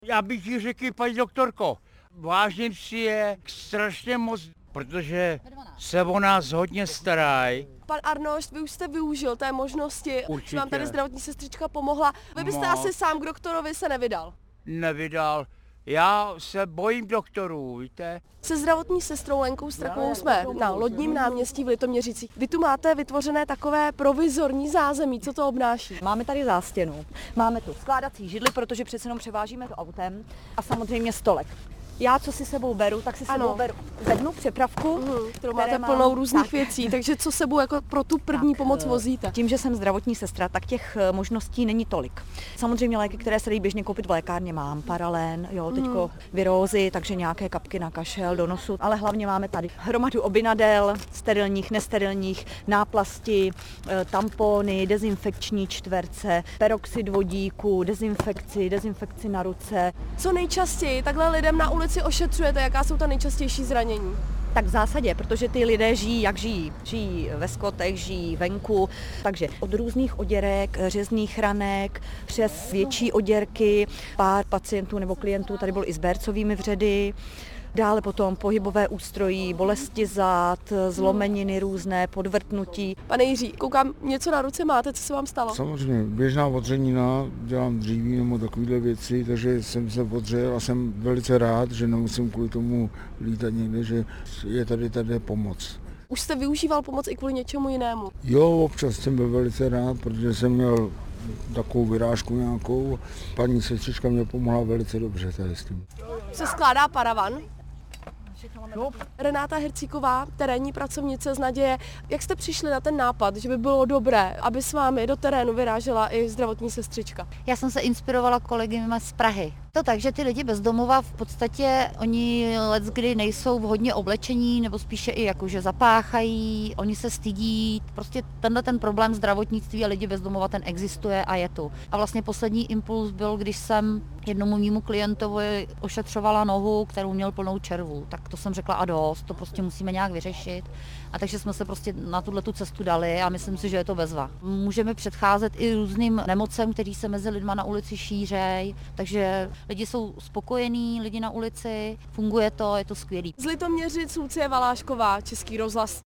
Já bych ti řekl, paní doktorko, vážím si je strašně moc, protože se o nás hodně starají. Pan Arnošt, vy už jste využil té možnosti, Určitě. že vám tady zdravotní sestřička pomohla. Vy byste asi sám k doktorovi se nevydal. Nevydal. Já se bojím doktorů, víte? Se zdravotní sestrou Lenkou Strakovou jsme na Lodním náměstí v Litoměřicích. Vy tu máte vytvořené takové provizorní zázemí, co to obnáší? Máme tady zástěnu, máme tu skládací židli, protože přece jenom převážíme to autem a samozřejmě stolek. Já, co si sebou beru, tak si sebou beru vednu přepravku, kterou máte plnou různých věcí, takže co sebou jako pro tu první pomoc vozíte? Tím, že jsem zdravotní sestra, tak těch možností není tolik. Samozřejmě léky, které se dají běžně koupit v lékárně, mám paralen, teďko virózy, takže nějaké kapky na kašel do nosu, ale hlavně máme tady hromadu obinadel, sterilních, nesterilních, náplasti, tampony, dezinfekční čtverce, peroxid vodíku, dezinfekci na ruce. Co nejčastěji takhle lidem na ulici ošetřujete, jaká jsou ta nejčastější zranění? Tak v zásadě, protože ty lidé žijí, jak žijí. Žijí ve skotech, žijí venku, takže od různých oděrek, řezných ranek, přes větší oděrky, pár pacientů nebo klientů tady byl i s bercovými vředy, dále potom pohybové ústrojí, bolesti zad, zlomeniny různé, podvrtnutí. Pane Jiří, koukám, něco na ruce máte, co se vám stalo? Samozřejmě, běžná odřenina, dělám dříví nebo takovéhle věci, takže jsem se odřel a jsem velice rád, že nemusím kvůli tomu lítat někde, že je tady pomoc. Už jste využíval pomoc i kvůli něčemu jinému? Jo, občas jsem byl velice rád, protože jsem měl takovou vyrážku nějakou. Paní sestřička mě pomohla velice dobře tady s tím. Se skládá paravan. Renáta Hercíková, terénní pracovnice z Naděje. Jak jste přišli na ten nápad, že by bylo dobré, aby s vámi do terénu vyrážela i zdravotní sestřička? Já jsem se inspirovala kolegy z Prahy. To tak, že ty lidi bez domova v podstatě oni leckdy nejsou vhodně oblečení, nebo spíše i jakože zapáchají, oni se stydí. Prostě ten problém zdravotnictví a lidi bez domova, ten existuje a je tu. A vlastně poslední impuls byl, když jsem jednomu mému klientovi ošetřovala nohu, kterou měl plnou červu. Tak to jsem řekla a dost, to prostě musíme nějak vyřešit. A takže jsme se prostě na tu cestu dali a myslím si, že je to bezva. Můžeme předcházet i různým nemocem, který se mezi lidma na ulici šířejí, takže lidi jsou spokojení, lidi na ulici, funguje to, je to skvělý. Z Litoměřic Lucie Valášková, Český rozhlas.